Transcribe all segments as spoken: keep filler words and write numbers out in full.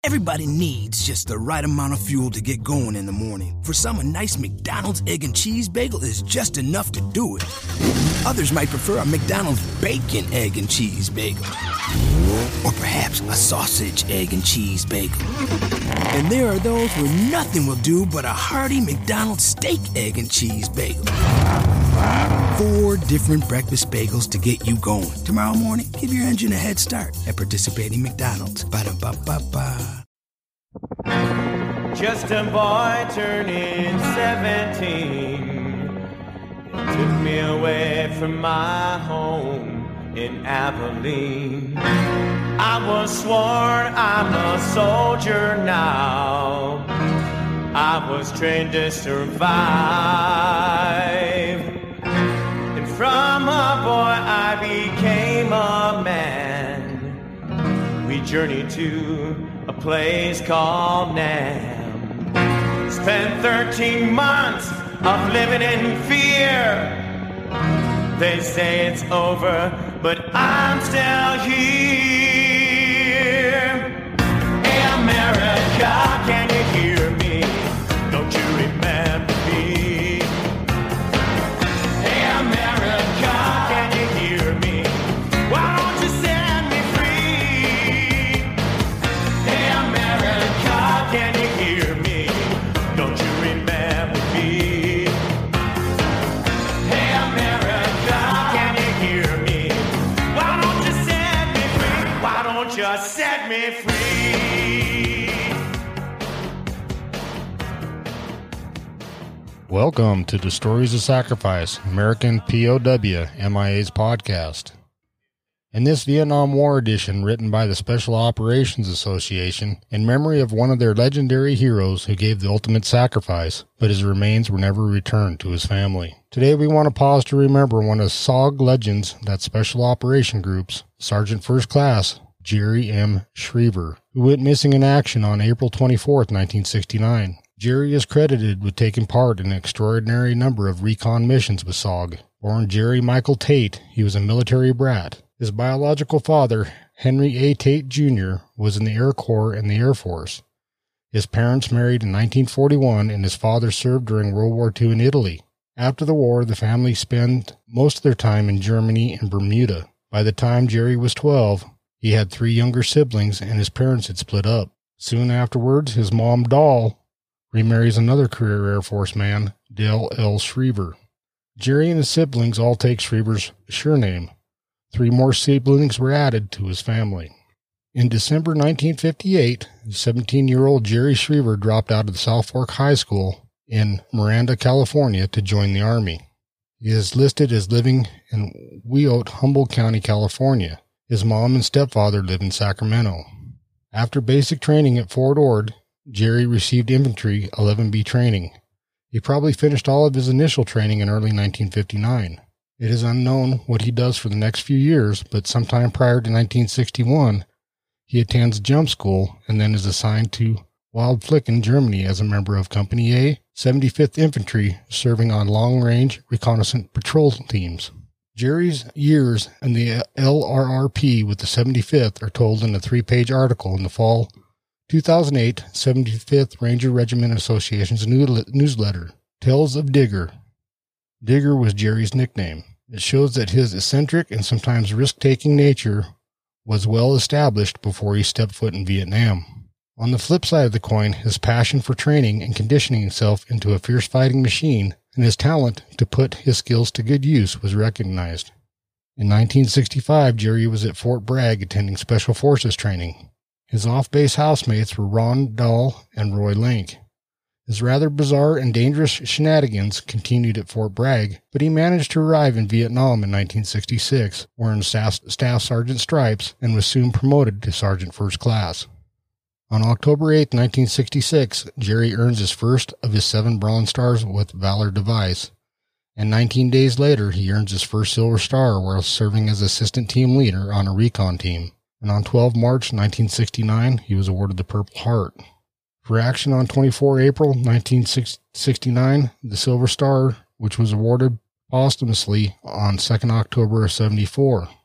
Everybody needs just the right amount of fuel to get going in the morning. For some, a nice McDonald's egg and cheese bagel is just enough to do it. Others might prefer a McDonald's bacon, egg, and cheese bagel. Or perhaps a sausage, egg, and cheese bagel. And there are those where nothing will do but a hearty McDonald's steak, egg, and cheese bagel. Four different breakfast bagels to get you going. Tomorrow morning, give your engine a head start at participating McDonald's. Ba-da-ba-ba-ba. Just a boy turning seventeen. They took me away from my home in Abilene. I was sworn I'm a soldier now. I was trained to survive. And from a boy I became a man. We journeyed to a place called Nam. Spent thirteen months of living in fear. They say it's over, but I'm still here. Hey America, can you hear me? Don't you remember me? Hey America, can you hear me? Why don't you set me free? Hey America, can you hear me? Don't you remember me? Hey America, can you hear me? Why don't you set me free? Why don't you set me free? Welcome to the Stories of Sacrifice, American P O W M I A's podcast. In this Vietnam War edition written by the Special Operations Association in memory of one of their legendary heroes who gave the ultimate sacrifice, but his remains were never returned to his family. Today we want to pause to remember one of S O G legends, that Special Operation Group's Sergeant First Class, Jerry M. Schriever, who went missing in action on April twenty-fourth, nineteen sixty-nine. Jerry is credited with taking part in an extraordinary number of recon missions with S O G. Born Jerry Michael Tate, he was a military brat. His biological father, Henry A. Tate, Junior, was in the Air Corps and the Air Force. His parents married in nineteen forty-one, and his father served during World War Two in Italy. After the war, the family spent most of their time in Germany and Bermuda. By the time Jerry was twelve, he had three younger siblings, and his parents had split up. Soon afterwards, his mom, Doll, remarries another career Air Force man, Dale L. Schriever. Jerry and his siblings all take Schriever's surname. Three more siblings were added to his family. In December nineteen fifty-eight, seventeen-year-old Jerry Schriever dropped out of the South Fork High School in Miranda, California to join the Army. He is listed as living in Wheelock, Humboldt County, California. His mom and stepfather live in Sacramento. After basic training at Fort Ord, Jerry received infantry eleven B training. He probably finished all of his initial training in early nineteen fifty-nine. It is unknown what he does for the next few years, but sometime prior to nineteen sixty-one, he attends jump school and then is assigned to Waldflicken, Germany as a member of Company A, seventy-fifth Infantry, serving on long-range reconnaissance patrol teams. Jerry's years in the L R R P with the seventy-fifth are told in a three-page article in the fall two thousand eight seventy-fifth Ranger Regiment Association's newsletter, Tales of Digger. Digger was Jerry's nickname. It shows that his eccentric and sometimes risk-taking nature was well established before he stepped foot in Vietnam. On the flip side of the coin, his passion for training and conditioning himself into a fierce fighting machine and his talent to put his skills to good use was recognized. In nineteen sixty-five, Jerry was at Fort Bragg attending Special Forces training. His off-base housemates were Ron Dahl and Roy Link. His rather bizarre and dangerous shenanigans continued at Fort Bragg, but he managed to arrive in Vietnam in nineteen sixty-six, wearing Staff, Staff Sergeant stripes, and was soon promoted to Sergeant First Class. On October eighth, nineteen sixty-six, Jerry earns his first of his seven Bronze Stars with Valor Device, and nineteen days later he earns his first Silver Star while serving as assistant team leader on a recon team. And on the twelfth of March, nineteen sixty-nine, he was awarded the Purple Heart. For action on the twenty-fourth of April, nineteen sixty-nine, the Silver Star, which was awarded posthumously on the second of October of seventy-four.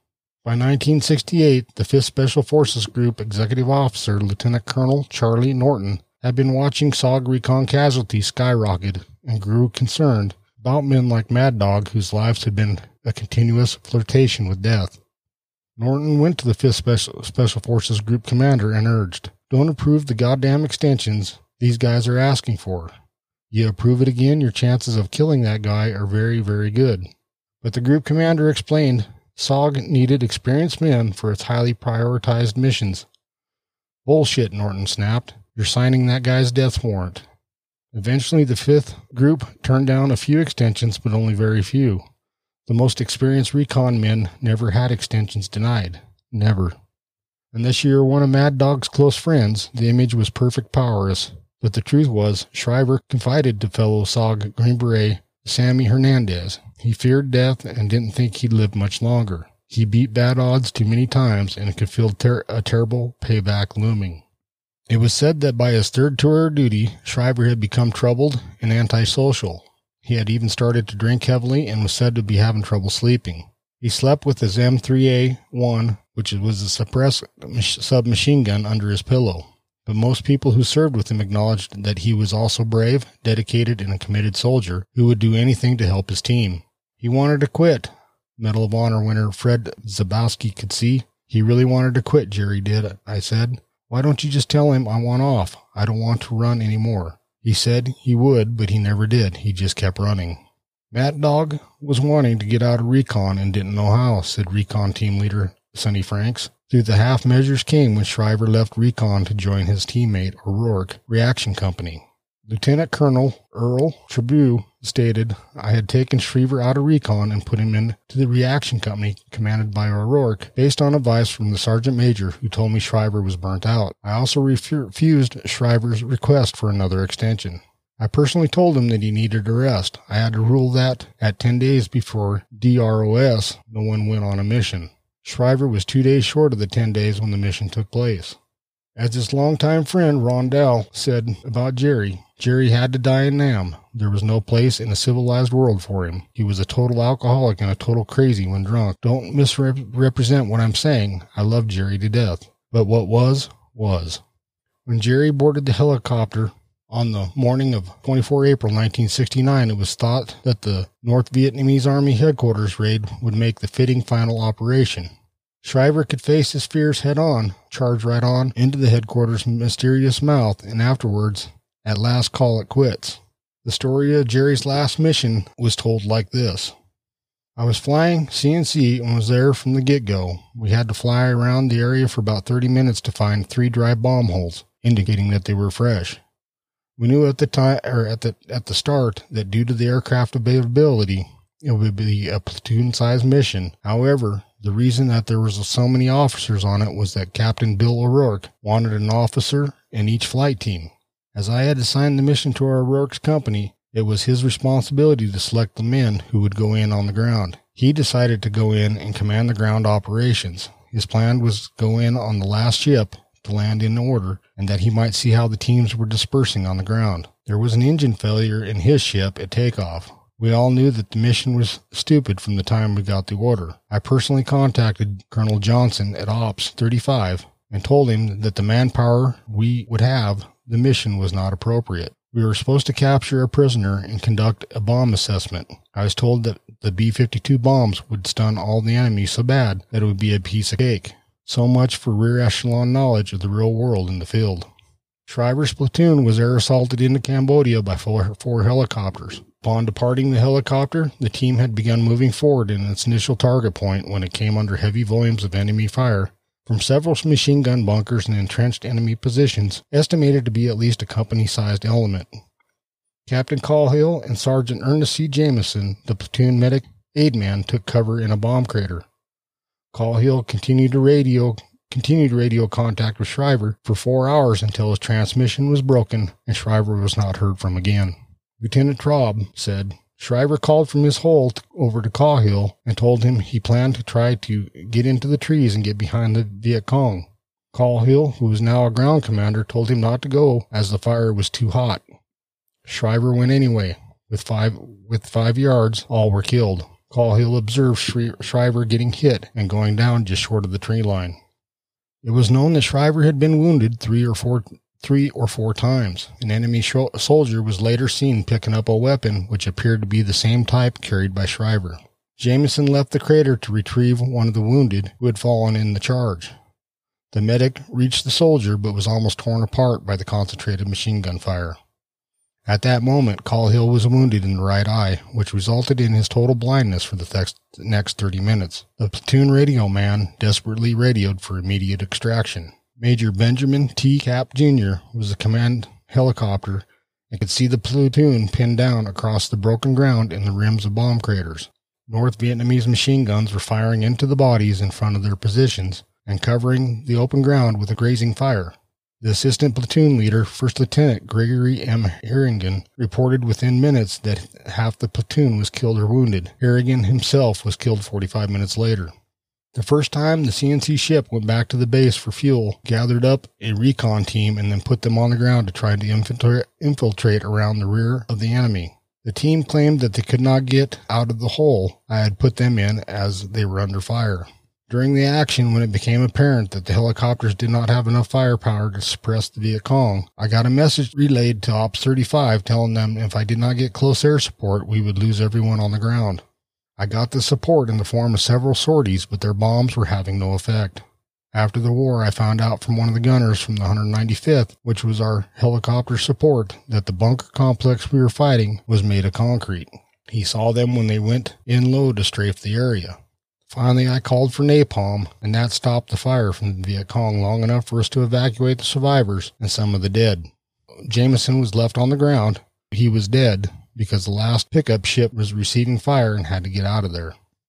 By nineteen sixty-eight, the fifth Special Forces Group Executive Officer Lieutenant Colonel Charlie Norton had been watching S O G recon casualties skyrocket and grew concerned about men like Mad Dog, whose lives had been a continuous flirtation with death. Norton went to the fifth Special, Special Forces Group commander and urged, "Don't approve the goddamn extensions these guys are asking for. You approve it again, your chances of killing that guy are very, very good." But the group commander explained S O G needed experienced men for its highly prioritized missions. "Bullshit," Norton snapped. "You're signing that guy's death warrant." Eventually, the fifth group turned down a few extensions, but only very few. The most experienced recon men never had extensions denied. Never. Unless you were one of Mad Dog's close friends, the image was perfect powerless. But the truth was, Shriver confided to fellow S O G Green Beret Sammy Hernandez. He feared death and didn't think he'd live much longer. He beat bad odds too many times and could feel ter- a terrible payback looming. It was said that by his third tour of duty, Shriver had become troubled and antisocial. He had even started to drink heavily and was said to be having trouble sleeping. He slept with his M three A one, which was a suppressed submachine gun, under his pillow. But most people who served with him acknowledged that he was also brave, dedicated, and a committed soldier who would do anything to help his team. He wanted to quit. Medal of Honor winner Fred Zabowski could see. "He really wanted to quit, Jerry did," I said. "Why don't you just tell him I want off? I don't want to run anymore." He said he would, but he never did. He just kept running. "Mad Dog was wanting to get out of recon and didn't know how," said recon team leader Sonny Franks. Through the half measures came when Shriver left recon to join his teammate O'Rourke Reaction Company. Lieutenant Colonel Earl Trabue stated, "I had taken Shriver out of recon and put him into the Reaction Company commanded by O'Rourke based on advice from the Sergeant Major who told me Shriver was burnt out. I also refused Shriver's request for another extension. I personally told him that he needed a rest. I had to rule that at ten days before D R O S, no one went on a mission. Shriver was two days short of the ten days when the mission took place." As his longtime friend Rondell said about Jerry, "Jerry had to die in Nam. There was no place in a civilized world for him. He was a total alcoholic and a total crazy when drunk. Don't misrepresent what I'm saying. I love Jerry to death. But what was, was." When Jerry boarded the helicopter on the morning of the twenty-fourth of April nineteen sixty-nine, it was thought that the North Vietnamese Army headquarters raid would make the fitting final operation. Shriver could face his fears head-on, charge right on into the headquarters' mysterious mouth, and afterwards, at last call it quits. The story of Jerry's last mission was told like this. "I was flying C N C and was there from the get-go. We had to fly around the area for about thirty minutes to find three dry bomb holes, indicating that they were fresh. We knew at the time, or at the at the start, that due to the aircraft availability, it would be a platoon-sized mission. However, the reason that there was so many officers on it was that Captain Bill O'Rourke wanted an officer in each flight team. As I had assigned the mission to our O'Rourke's company, it was his responsibility to select the men who would go in on the ground. He decided to go in and command the ground operations. His plan was to go in on the last ship to land in order, and that he might see how the teams were dispersing on the ground. There was an engine failure in his ship at takeoff. We all knew that the mission was stupid from the time we got the order. I personally contacted Colonel Johnson at Ops thirty-five and told him that the manpower we would have, the mission was not appropriate. We were supposed to capture a prisoner and conduct a bomb assessment. I was told that the B fifty-two bombs would stun all the enemy so bad that it would be a piece of cake. So much for rear echelon knowledge of the real world in the field. Shriver's platoon was air assaulted into Cambodia by four, four helicopters. Upon departing the helicopter, the team had begun moving forward in its initial target point when it came under heavy volumes of enemy fire from several machine gun bunkers and entrenched enemy positions, estimated to be at least a company-sized element. Captain Cahill and Sergeant Ernest C. Jameson, the platoon medic aid man, took cover in a bomb crater. Cahill continued to radio continued radio contact with Shriver for four hours until his transmission was broken and Shriver was not heard from again. Lieutenant Traub said, "Shriver called from his hole t- over to Cahill and told him he planned to try to get into the trees and get behind the Viet Cong. Cahill, who was now a ground commander, told him not to go as the fire was too hot. Shriver went anyway. With five, with five yards, all were killed. Call Hill observed Shri- Shriver getting hit and going down just short of the tree line. It was known that Shriver had been wounded three or four three or four times. An enemy sh- soldier was later seen picking up a weapon which appeared to be the same type carried by Shriver. Jameson left the crater to retrieve one of the wounded who had fallen in the charge. The medic reached the soldier but was almost torn apart by the concentrated machine gun fire. At that moment, Call Hill was wounded in the right eye, which resulted in his total blindness for the next thirty minutes. The platoon radio man desperately radioed for immediate extraction. Major Benjamin T. Cap Junior was the command helicopter and could see the platoon pinned down across the broken ground in the rims of bomb craters. North Vietnamese machine guns were firing into the bodies in front of their positions and covering the open ground with a grazing fire. The assistant platoon leader, First Lieutenant Gregory M. Harrigan, reported within minutes that half the platoon was killed or wounded. Harrigan himself was killed forty-five minutes later. The first time the C N C ship went back to the base for fuel, gathered up a recon team and then put them on the ground to try to infiltrate, infiltrate around the rear of the enemy. The team claimed that they could not get out of the hole I had put them in as they were under fire. During the action, when it became apparent that the helicopters did not have enough firepower to suppress the Viet Cong, I got a message relayed to Ops thirty-five telling them if I did not get close air support, we would lose everyone on the ground. I got the support in the form of several sorties, but their bombs were having no effect. After the war, I found out from one of the gunners from the one hundred ninety-fifth, which was our helicopter support, that the bunker complex we were fighting was made of concrete. He saw them when they went in low to strafe the area. Finally, I called for napalm, and that stopped the fire from the Viet Cong long enough for us to evacuate the survivors and some of the dead. Jameson was left on the ground. He was dead because the last pickup ship was receiving fire and had to get out of there.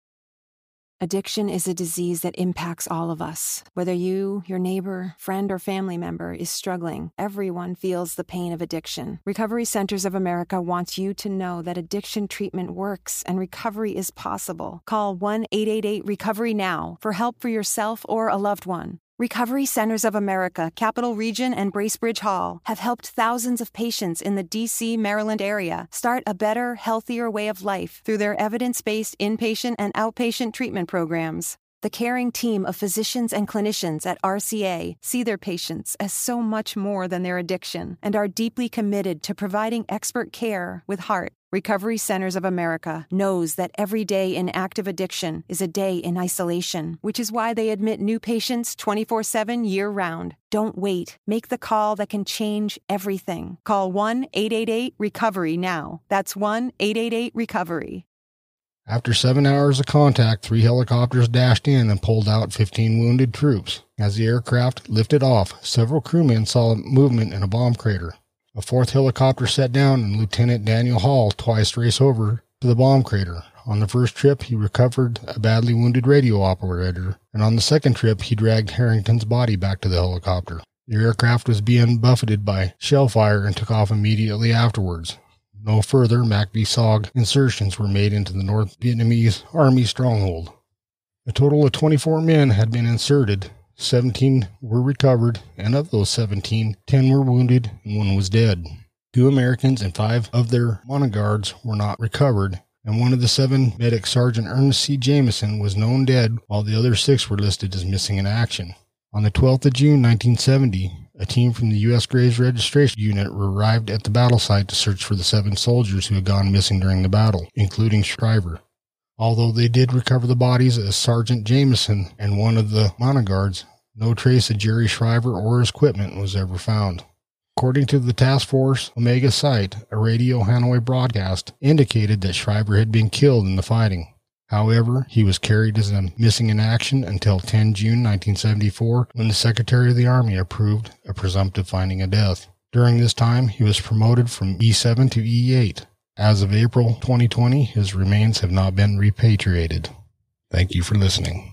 Addiction is a disease that impacts all of us. Whether you, your neighbor, friend, or family member is struggling, everyone feels the pain of addiction. Recovery Centers of America wants you to know that addiction treatment works and recovery is possible. Call one eight eight eight recovery now for help for yourself or a loved one. Recovery Centers of America, Capital Region, and Bracebridge Hall have helped thousands of patients in the D C, Maryland area start a better, healthier way of life through their evidence-based inpatient and outpatient treatment programs. The caring team of physicians and clinicians at R C A see their patients as so much more than their addiction and are deeply committed to providing expert care with heart. Recovery Centers of America knows that every day in active addiction is a day in isolation, which is why they admit new patients twenty-four seven year-round. Don't wait. Make the call that can change everything. Call one eight eight eight recovery now. That's one eight eight eight recovery. After seven hours of contact, three helicopters dashed in and pulled out fifteen wounded troops. As the aircraft lifted off, several crewmen saw movement in a bomb crater. A fourth helicopter set down and Lieutenant Daniel Hall twice raced over to the bomb crater. On the first trip, he recovered a badly wounded radio operator, and on the second trip, he dragged Harrington's body back to the helicopter. The aircraft was being buffeted by shell fire and took off immediately afterwards. No further M A C V S O G insertions were made into the North Vietnamese Army stronghold. A total of twenty-four men had been inserted. seventeen were recovered, and of those seventeen, ten were wounded and one was dead. Two Americans and five of their monoguards were not recovered, and one of the seven medics, Sergeant Ernest C. Jameson, was known dead, while the other six were listed as missing in action. On the twelfth of June nineteen seventy, a team from the U S Graves Registration Unit arrived at the battle site to search for the seven soldiers who had gone missing during the battle, including Shriver. Although they did recover the bodies of Sergeant Jameson and one of the monoguards, no trace of Jerry Shriver or his equipment was ever found. According to the Task Force Omega site, a radio Hanoi broadcast indicated that Shriver had been killed in the fighting. However, he was carried as a missing in action until the tenth of June nineteen seventy-four, when the Secretary of the Army approved a presumptive finding of death. During this time, he was promoted from E seven to E eight. As of April twenty twenty, his remains have not been repatriated. Thank you for listening.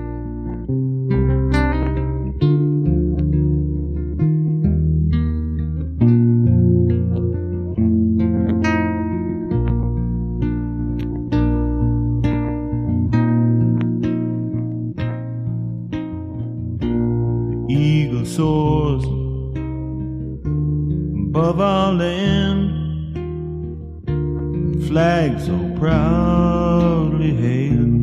Eagle soars above our land, flag so proudly hailed.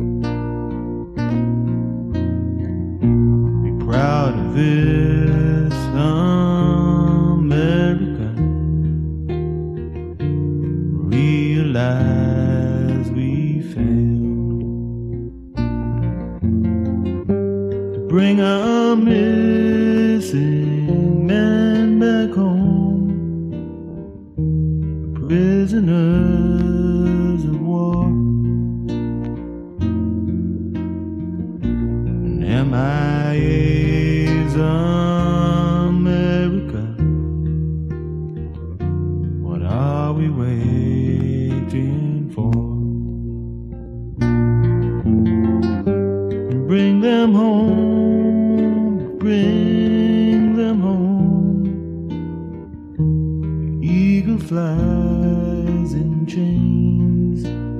Be proud of this America. Realize we failed to bring our missing men back home, prisoners of war. And M I A's America, what are we waiting for? Bring them home, bring them home. The eagle flies in chains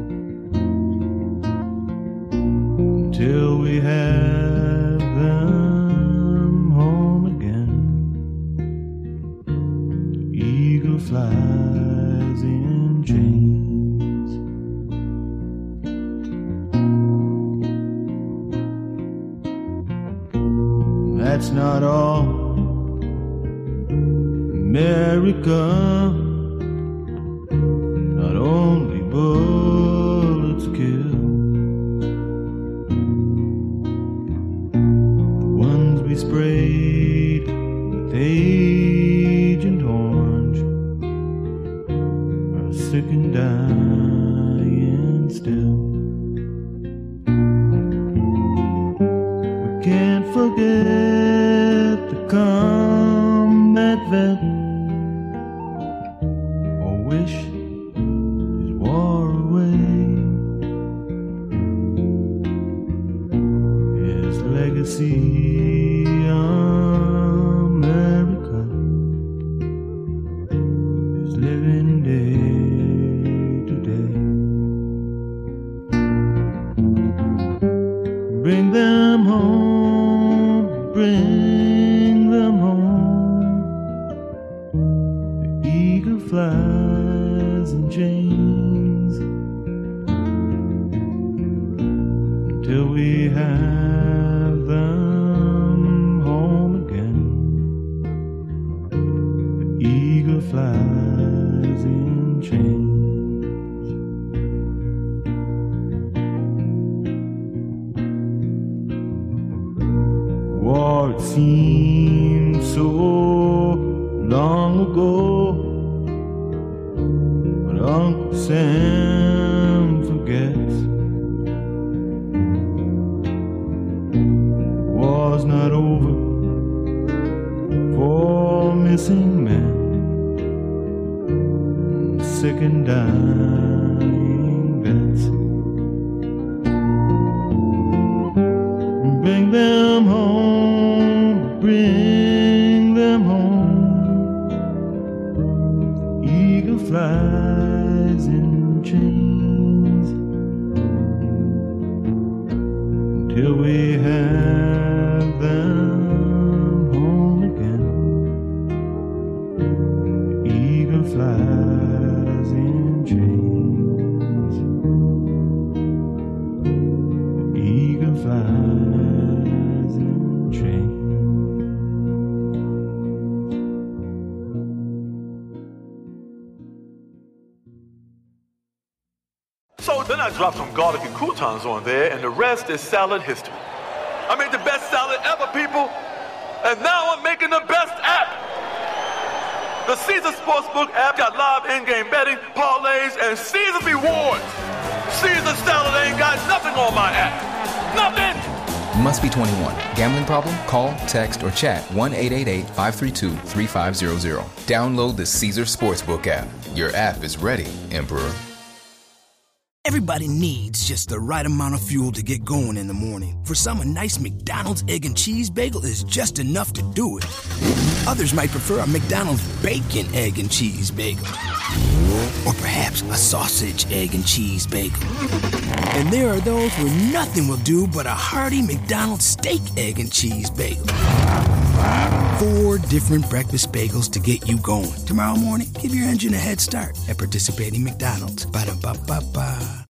until we have them home again. The eagle flies in chains. That's not all, America. Not only bullets kill, the ones we sprayed with Agent Orange are sick and dying still. We can't forget the combat vet or wish his war away. His legacy, America, is living day to day. Bring them home, bring them home. The eagle flies in chains until we have them home again. The eagle flies in chains. War, it seems so long ago, but Uncle Sam forgets. War's not over for missing men, sick and dying vets. Bring them home, bring them home. Eagle flies in chains until we have them home again. The eagle flies in chains. The eagle flies in chains. So then I dropped some garlic and croutons on there, and the rest is salad history. I made the best salad ever, people, and now I'm making the best app. The Caesar Sportsbook app got live in-game betting, parlays, and Caesar rewards. Caesar salad ain't got nothing on my app. Nothing! Must be twenty-one. Gambling problem? Call, text, or chat one eight eight eight, five three two, three five zero zero. Download the Caesar Sportsbook app. Your app is ready, Emperor. Everybody needs just the right amount of fuel to get going in the morning. For some, a nice McDonald's egg and cheese bagel is just enough to do it. Others might prefer a McDonald's bacon, egg, and cheese bagel. or perhaps a sausage, egg, and cheese bagel. And there are those where nothing will do but a hearty McDonald's steak, egg, and cheese bagel. Four different breakfast bagels to get you going. Tomorrow morning, give your engine a head start at participating McDonald's. Ba-da-ba-ba-ba.